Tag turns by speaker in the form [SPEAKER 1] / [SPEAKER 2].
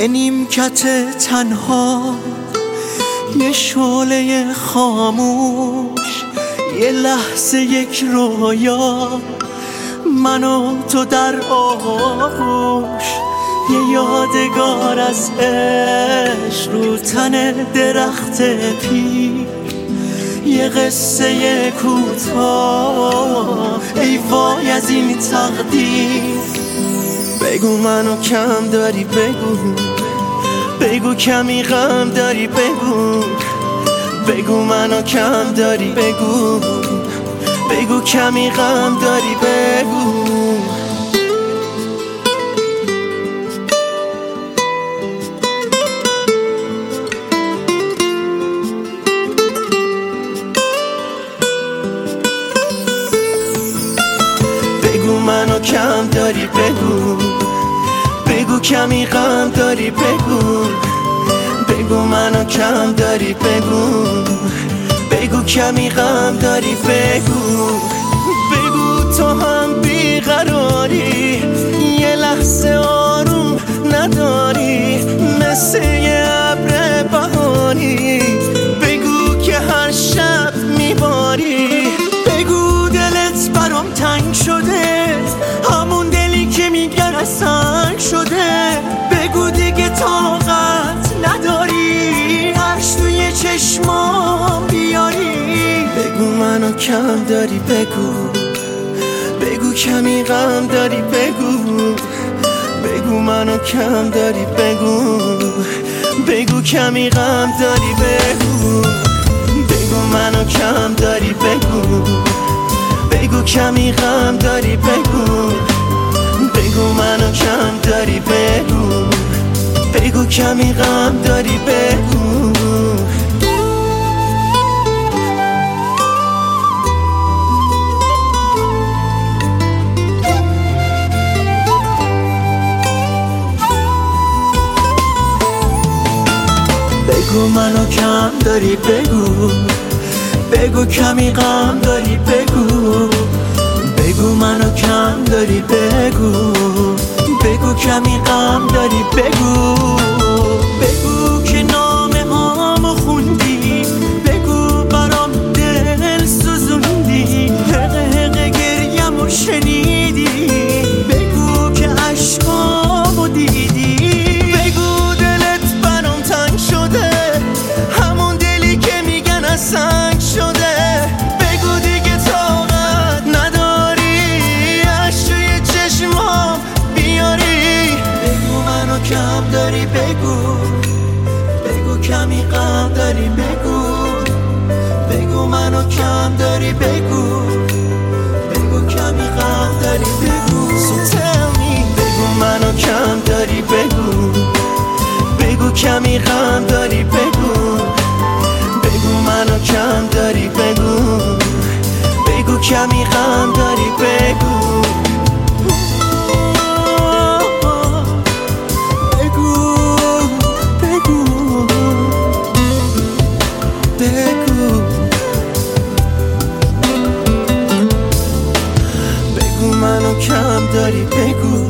[SPEAKER 1] یه نیمکت تنها، یه شعله خاموش، یه لحظه یک رویا، من و تو در آغوش، یه یادگار از عشق رو تن درخت پیر، یه قصه کوتاه، ای وای از این تقدیر. بگو منو کم داری، بگو کمی غم داری، بگو منو کم داری، بگو کمی غم داری، بگو منو کم داری، بگو کمی غم داری، بگو منو کم داری، بگو کمی غم داری، بگو تو هم بیقراری، یه لحظه آروم نداری، مثل یه ابر بهاری، بگو که هر شب میباری، بگو دلت برام تنگ شده، همون دلی که میگن سنگ شده، بگو دیگه طاقت نداری، عرش توی چشمام بیاری، بگو منو کم داری، بگو کمی غم داری، بگو منو کم داری، بگو کمی غم داری، بگو منو کم داری، بگو کمی غم داری، بگو منو کم داری، بگو کمی غم داری، بگو منو کم داری، بگو کمی غم داری، بگو منو کم داری، بگو کمی غم داری، بگو که نامه هامو خوندی، بگو برام دل سوزوندی، حقه گریمو شنیدی، بگو که عشقامو دیدی، بگو دلت برام تنگ شده، همون دلی که میگن از سنگ شده، بگو دیگه طاقت نداری، عشق توی چشمام بیاری، بگو منو کم داری، بگو کمی غم داری، بگو منو کم داری، بگو کمی غم داری، So tell me. بگو منو کم داری، بگو کمی غم داری، بگو منو کم داری، بگو کمی غم داری، بگو منو کم داری،